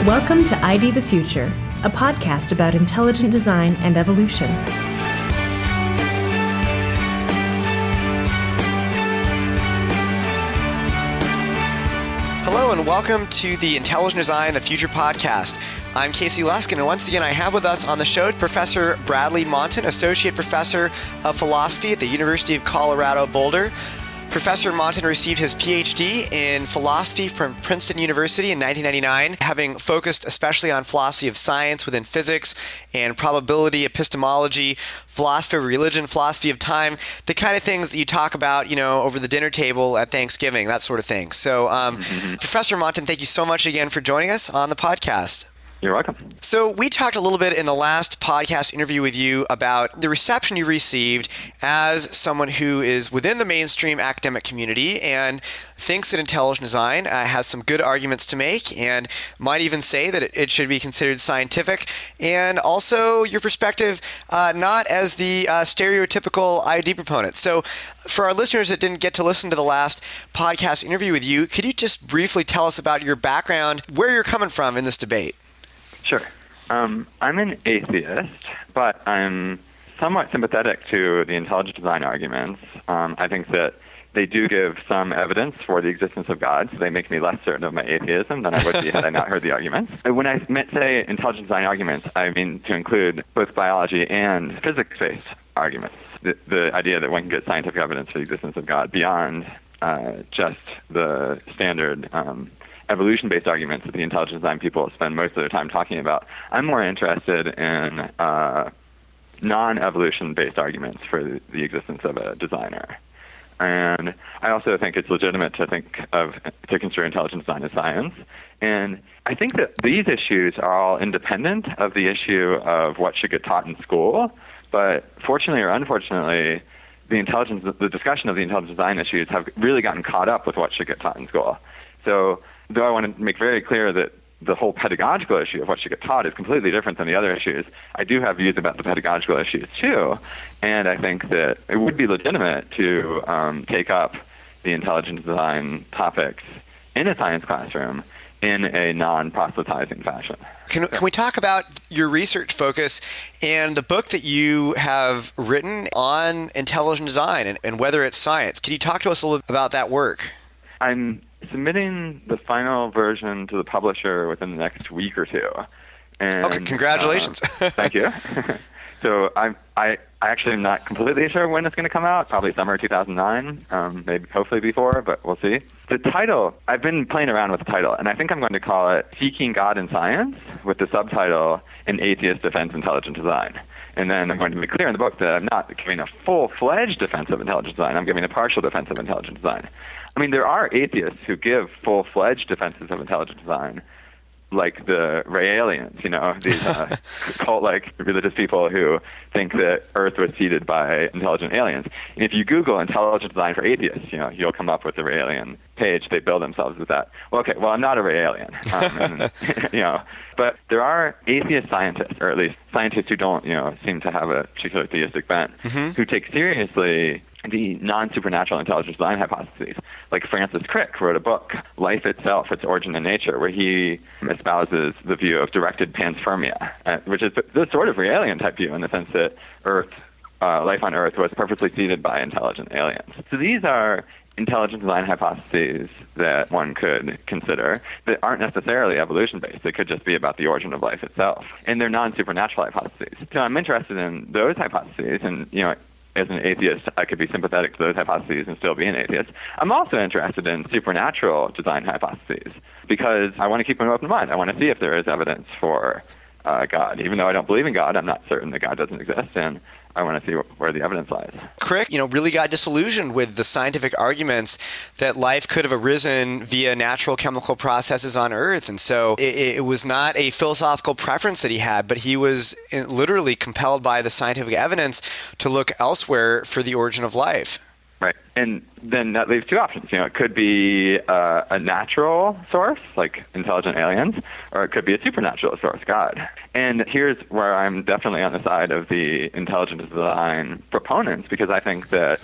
Welcome to ID the Future, a podcast about intelligent design and evolution. Hello and welcome to the Intelligent Design the Future podcast. I'm Casey Luskin, and once again I have with us on the show Professor Bradley Monton, Associate Professor of Philosophy at the University of Colorado Boulder. Professor Monton received his PhD in philosophy from Princeton University in 1999, having focused especially on philosophy of science within physics and probability, epistemology, philosophy of religion, philosophy of time, the kind of things that you talk about, over the dinner table at Thanksgiving, that sort of thing. So, Professor Monton, thank you so much again for joining us on the podcast. You're welcome. So we talked a little bit in the last podcast interview with you about the reception you received as someone who is within the mainstream academic community and thinks that intelligent design has some good arguments to make and might even say that it should be considered scientific, and also your perspective not as the stereotypical ID proponent. So for our listeners that didn't get to listen to the last podcast interview with you, could you just briefly tell us about your background, where you're coming from in this debate? Sure. I'm an atheist, but I'm somewhat sympathetic to the intelligent design arguments. I think that they do give some evidence for the existence of God, so they make me less certain of my atheism than I would be had I not heard the arguments. When I say intelligent design arguments, I mean to include both biology and physics-based arguments. The idea that one can get scientific evidence for the existence of God beyond just the standard evolution-based arguments that the intelligent design people spend most of their time talking about. I'm more interested in non-evolution-based arguments for the existence of a designer. And I also think it's legitimate to consider intelligent design as science. And I think that these issues are all independent of the issue of what should get taught in school. But fortunately or unfortunately, the discussion of the intelligent design issues have really gotten caught up with what should get taught in school. So though I want to make very clear that the whole pedagogical issue of what should get taught is completely different than the other issues, I do have views about the pedagogical issues too. And I think that it would be legitimate to take up the intelligent design topics in a science classroom in a non-proselytizing fashion. Can we talk about your research focus and the book that you have written on intelligent design and whether it's science? Can you talk to us a little bit about that work? I'm submitting the final version to the publisher within the next week or two. And, okay, congratulations. Thank you. So I actually am not completely sure when it's going to come out, probably summer 2009, maybe hopefully before, but we'll see. The title, I've been playing around with the title, and I think I'm going to call it Seeking God in Science, with the subtitle An Atheist Defense Intelligent Design. And then I'm going to be clear in the book that I'm not giving a full-fledged defense of intelligent design. I'm giving a partial defense of intelligent design. I mean, there are atheists who give full-fledged defenses of intelligent design, like the Raelians, these cult-like religious people who think that Earth was seeded by intelligent aliens. And if you Google intelligent design for atheists, you'll come up with the Raelian page. They bill themselves with that. Well, okay, I'm not a Raelian, but there are atheist scientists, or at least scientists who don't, seem to have a particular theistic bent, who take seriously the non-supernatural intelligent design hypotheses. Like Francis Crick wrote a book, Life Itself, Its Origin in Nature, where he espouses the view of directed panspermia, which is the sort of Raelian type view in the sense that life on Earth was purposely seeded by intelligent aliens. So these are intelligent design hypotheses that one could consider that aren't necessarily evolution-based. They could just be about the origin of life itself. And they're non-supernatural hypotheses. So I'm interested in those hypotheses, and, as an atheist, I could be sympathetic to those hypotheses and still be an atheist. I'm also interested in supernatural design hypotheses because I want to keep an open mind. I want to see if there is evidence for God. Even though I don't believe in God, I'm not certain that God doesn't exist, and I want to see where the evidence lies. Crick, really got disillusioned with the scientific arguments that life could have arisen via natural chemical processes on Earth. And so it was not a philosophical preference that he had, but he was literally compelled by the scientific evidence to look elsewhere for the origin of life. Right. And then that leaves two options. It could be a natural source, like intelligent aliens, or it could be a supernatural source, God. And here's where I'm definitely on the side of the intelligent design proponents, because I think that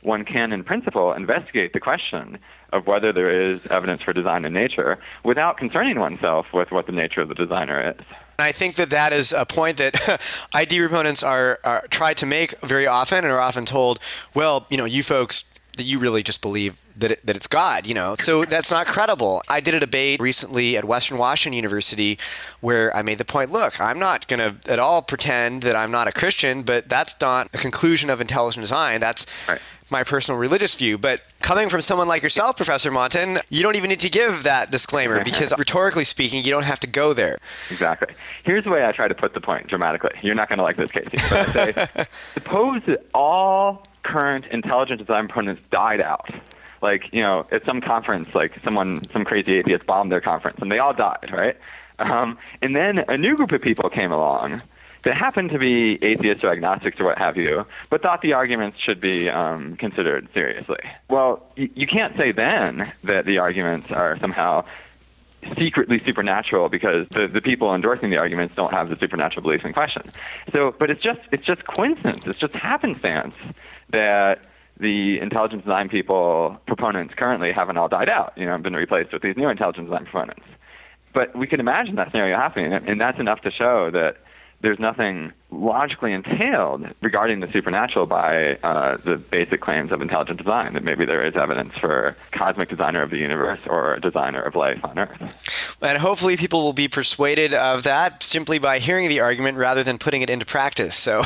one can, in principle, investigate the question of whether there is evidence for design in nature without concerning oneself with what the nature of the designer is. I think that is a point that ID proponents are try to make very often and are often told, well, you folks, that you really just believe that it's God, So that's not credible. I did a debate recently at Western Washington University where I made the point, look, I'm not going to at all pretend that I'm not a Christian, but that's not a conclusion of intelligent design. That's right. My personal religious view. But coming from someone like yourself, Professor Monton, you don't even need to give that disclaimer because rhetorically speaking, you don't have to go there. Exactly. Here's the way I try to put the point dramatically. You're not going to like this, Casey. But I say, suppose that all current intelligent design proponents died out. Like, at some conference, like some crazy atheist bombed their conference, and they all died, right? And then a new group of people came along that happened to be atheists or agnostics or what have you, but thought the arguments should be considered seriously. Well, you can't say then that the arguments are somehow secretly supernatural because the people endorsing the arguments don't have the supernatural beliefs in question. So, but it's just coincidence. It's just happenstance that the intelligent design proponents currently haven't all died out, been replaced with these new intelligent design proponents. But we can imagine that scenario happening, and that's enough to show that there's nothing logically entailed regarding the supernatural by the basic claims of intelligent design, that maybe there is evidence for cosmic designer of the universe or a designer of life on Earth. And hopefully people will be persuaded of that simply by hearing the argument rather than putting it into practice. So,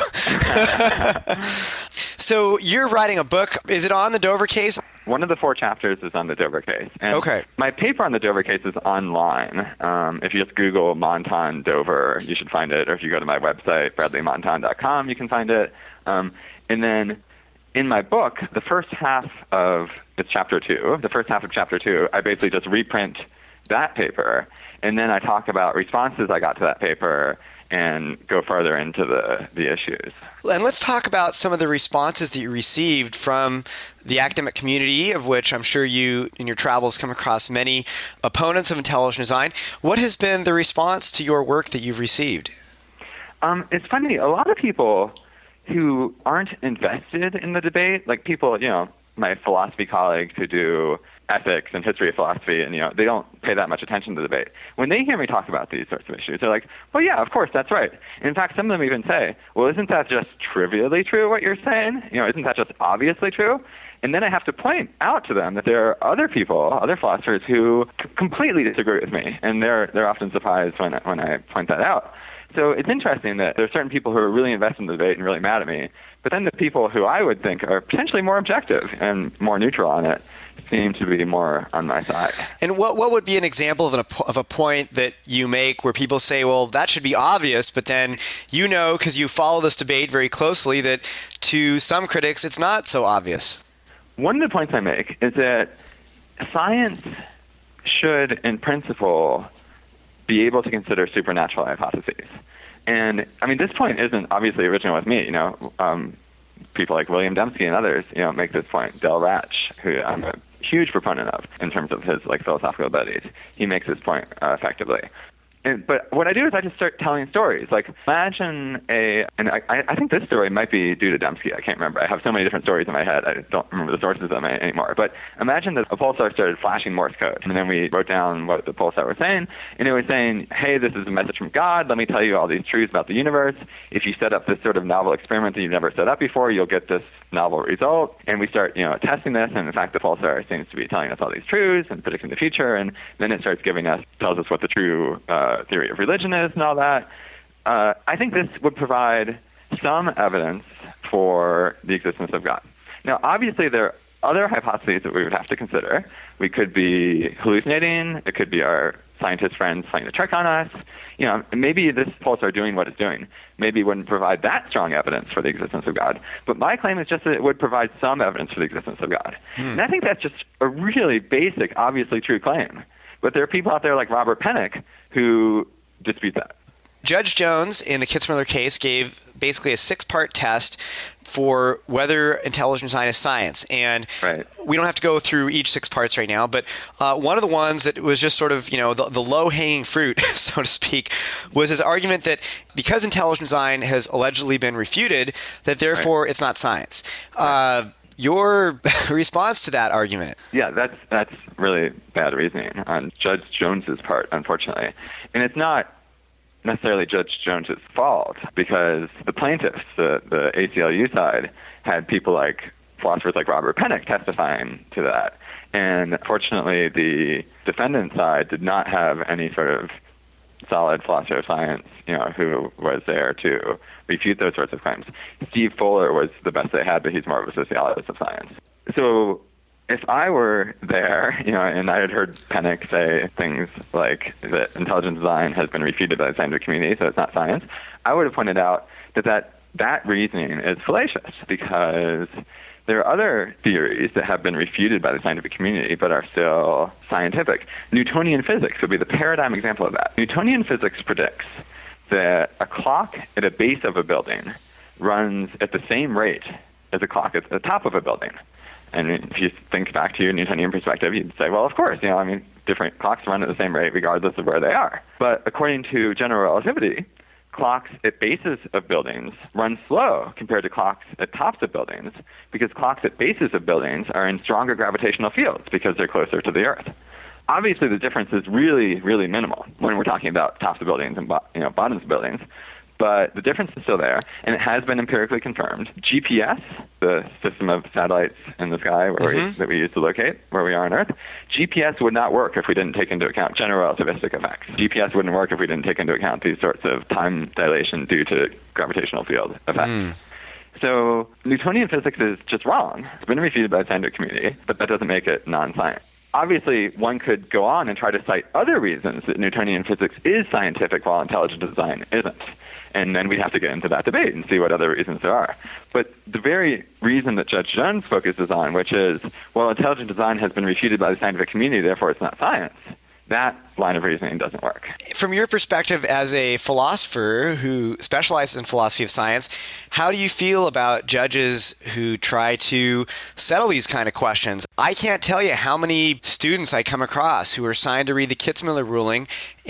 so you're writing a book. Is it on the Dover case? One of the 4 chapters is on the Dover case. And okay. My paper on the Dover case is online. If you just Google Monton Dover, you should find it. Or if you go to my website, bradleymonton.com, you can find it. And then in my book, the first half of chapter 2, I basically just reprint that paper. And then I talk about responses I got to that paper and go further into the issues. And let's talk about some of the responses that you received from the academic community, of which I'm sure you, in your travels, come across many opponents of intelligent design. What has been the response to your work that you've received? It's funny. A lot of people who aren't invested in the debate, like people, my philosophy colleagues who do ethics and history of philosophy, and they don't pay that much attention to the debate. When they hear me talk about these sorts of issues, they're like, well, yeah, of course, that's right. And in fact, some of them even say, well, isn't that just trivially true what you're saying? Isn't that just obviously true? And then I have to point out to them that there are other people, other philosophers who completely disagree with me, and they're often surprised when I point that out. So it's interesting that there are certain people who are really invested in the debate and really mad at me, but then the people who I would think are potentially more objective and more neutral on it seem to be more on my side. And what would be an example of a point that you make where people say, well, that should be obvious, but then because you follow this debate very closely, that to some critics it's not so obvious? One of the points I make is that science should, in principle, be able to consider supernatural hypotheses. And, this point isn't obviously original with me. People like William Dembski and others, make this point. Del Ratch, who I'm a huge proponent of in terms of his philosophical abilities, he makes this point effectively. But what I do is I just start telling stories. Like, imagine and I think this story might be due to Dembski. I can't remember. I have so many different stories in my head. I don't remember the sources of them anymore. But imagine that a pulsar started flashing Morse code. And then we wrote down what the pulsar was saying. And it was saying, hey, this is a message from God. Let me tell you all these truths about the universe. If you set up this sort of novel experiment that you've never set up before, you'll get this novel result. And we start, testing this. And in fact, the pulsar seems to be telling us all these truths and predicting the future. And then it starts tells us what the true theory of religion is and all that. I think this would provide some evidence for the existence of God. Now, obviously, there are other hypotheses that we would have to consider. We could be hallucinating. It could be our scientist friends playing a trick on us. Maybe this pulsar doing what it's doing maybe wouldn't provide that strong evidence for the existence of God. But my claim is just that it would provide some evidence for the existence of God. And I think that's just a really basic, obviously true claim. But there are people out there like Robert Pennock who dispute that. Judge Jones, in the Kitzmiller case, gave basically a 6-part test for whether intelligent design is science. And right. We don't have to go through each 6 parts right now, but one of the ones that was just sort of, the low-hanging fruit, so to speak, was his argument that because intelligent design has allegedly been refuted, that therefore it's not science. your response to that argument? Yeah, that's really bad reasoning on Judge Jones's part, unfortunately. And it's not necessarily Judge Jones's fault, because the plaintiffs, the ACLU side, had people like philosophers like Robert Pennock testifying to that. And fortunately, the defendant side did not have any sort of solid philosopher of science, who was there to refute those sorts of claims. Steve Fuller was the best they had, but he's more of a sociologist of science. So if I were there, and I had heard Pennock say things like that intelligent design has been refuted by the scientific community, so it's not science, I would have pointed out that reasoning is fallacious, because there are other theories that have been refuted by the scientific community but are still scientific. Newtonian physics would be the paradigm example of that. Newtonian physics predicts that a clock at a base of a building runs at the same rate as a clock at the top of a building. And if you think back to your Newtonian perspective, you'd say, well, of course, different clocks run at the same rate regardless of where they are. But according to general relativity, clocks at bases of buildings run slow compared to clocks at tops of buildings, because clocks at bases of buildings are in stronger gravitational fields because they're closer to the Earth. Obviously, the difference is really, really minimal when we're talking about tops of buildings and bottoms of buildings, but the difference is still there, and it has been empirically confirmed. GPS, the system of satellites in the sky that we use to locate where we are on Earth, GPS would not work if we didn't take into account general relativistic effects. GPS wouldn't work if we didn't take into account these sorts of time dilation due to gravitational field effects. So Newtonian physics is just wrong. It's been refuted by the scientific community, but that doesn't make it non-science. Obviously, one could go on and try to cite other reasons that Newtonian physics is scientific while intelligent design isn't. And then we'd have to get into that debate and see what other reasons there are. But the very reason that Judge Jones focuses on, which is, well, intelligent design has been refuted by the scientific community, therefore it's not science, that line of reasoning doesn't work. From your perspective as a philosopher who specializes in philosophy of science, how do you feel about judges who try to settle these kind of questions? I can't tell you how many students I come across who are assigned to read the Kitzmiller ruling,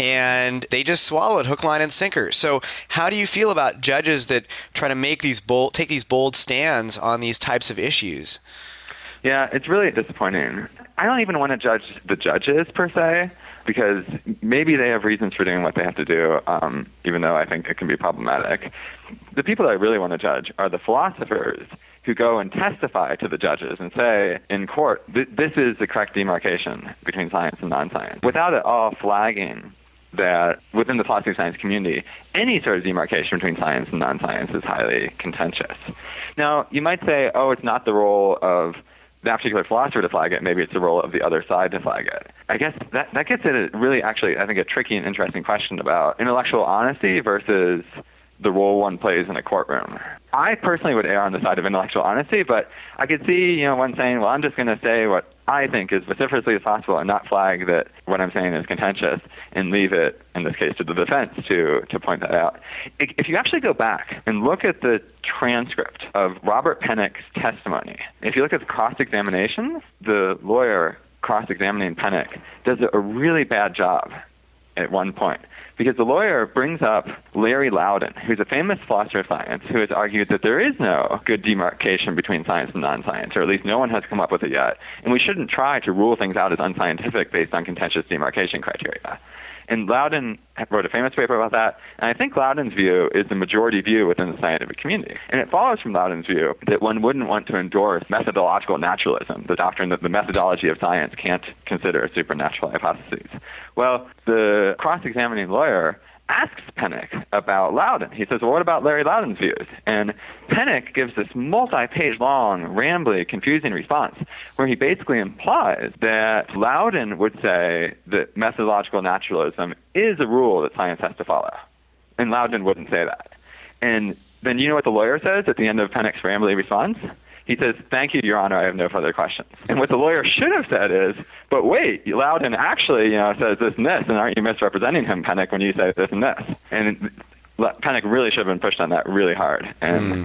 and they just swallow it hook, line, and sinker. So how do you feel about judges that try to take these bold stands on these types of issues? Yeah, it's really disappointing. I don't even want to judge the judges per se, because maybe they have reasons for doing what they have to do, even though I think it can be problematic. The people that I really want to judge are the philosophers who go and testify to the judges and say in court, this is the correct demarcation between science and non-science, without at all flagging that within the philosophy of science community, any sort of demarcation between science and non-science is highly contentious. Now, you might say, it's not the role of that particular philosopher to flag it, maybe it's the role of the other side to flag it. I guess that gets at a really, actually, I think, a tricky and interesting question about intellectual honesty versus the role one plays in a courtroom. I personally would err on the side of intellectual honesty, but I could see, one saying, well, I'm just going to say what I think as vociferously as possible and not flag that what I'm saying is contentious and leave it, in this case, to the defense to point that out. If you actually go back and look at the transcript of Robert Pennock's testimony, if you look at the cross-examination, the lawyer cross-examining Pennock does a really bad job at one point, because the lawyer brings up Larry Loudon, who's a famous philosopher of science, who has argued that there is no good demarcation between science and non-science, or at least no one has come up with it yet, and we shouldn't try to rule things out as unscientific based on contentious demarcation criteria. And Loudon wrote a famous paper about that, and I think Loudon's view is the majority view within the scientific community. And it follows from Loudon's view that one wouldn't want to endorse methodological naturalism, the doctrine that the methodology of science can't consider supernatural hypotheses. Well, the cross-examining lawyer asks Pennock about Loudon. He says, well, what about Larry Loudon's views? And Pennock gives this multi-page long, rambly, confusing response where he basically implies that Loudon would say that methodological naturalism is a rule that science has to follow. And Loudon wouldn't say that. And then you know what the lawyer says at the end of Pennock's rambly response? He says, thank you, Your Honor, I have no further questions. And what the lawyer should have said is, but wait, Loudon actually says this and this, and aren't you misrepresenting him, Pennock, when you say this and this? And Pennock really should have been pushed on that really hard. And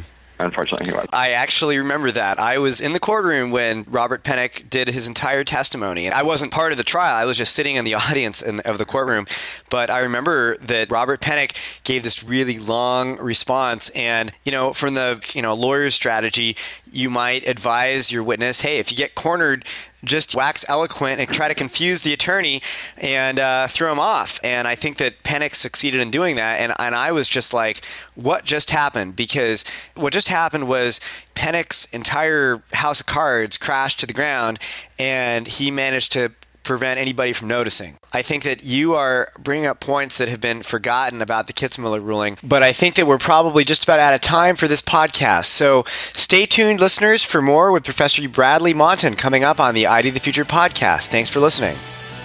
unfortunately, he was. I actually remember that. I was in the courtroom when Robert Pennock did his entire testimony. I wasn't part of the trial. I was just sitting in the audience of the courtroom. But I remember that Robert Pennock gave this really long response. And, from the, lawyer's strategy, you might advise your witness, hey, if you get cornered, just wax eloquent and try to confuse the attorney and throw him off. And I think that Pennock succeeded in doing that. And I was just like, what just happened? Because what just happened was Pennock's entire house of cards crashed to the ground, and he managed to prevent anybody from noticing. I think that you are bringing up points that have been forgotten about the Kitzmiller ruling, but I think that we're probably just about out of time for this podcast. So stay tuned, listeners, for more with Professor Bradley Monton coming up on the ID the Future podcast. Thanks for listening.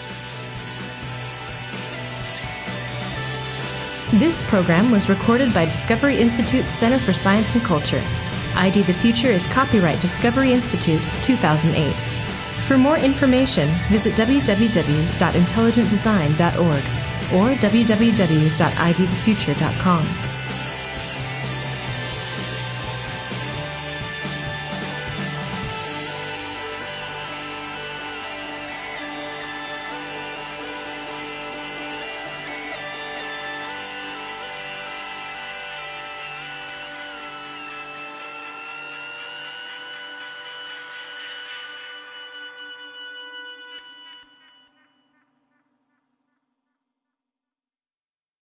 This program was recorded by Discovery Institute's Center for Science and Culture. ID the Future is copyright Discovery Institute 2008. For more information, visit www.intelligentdesign.org or www.idthefuture.com.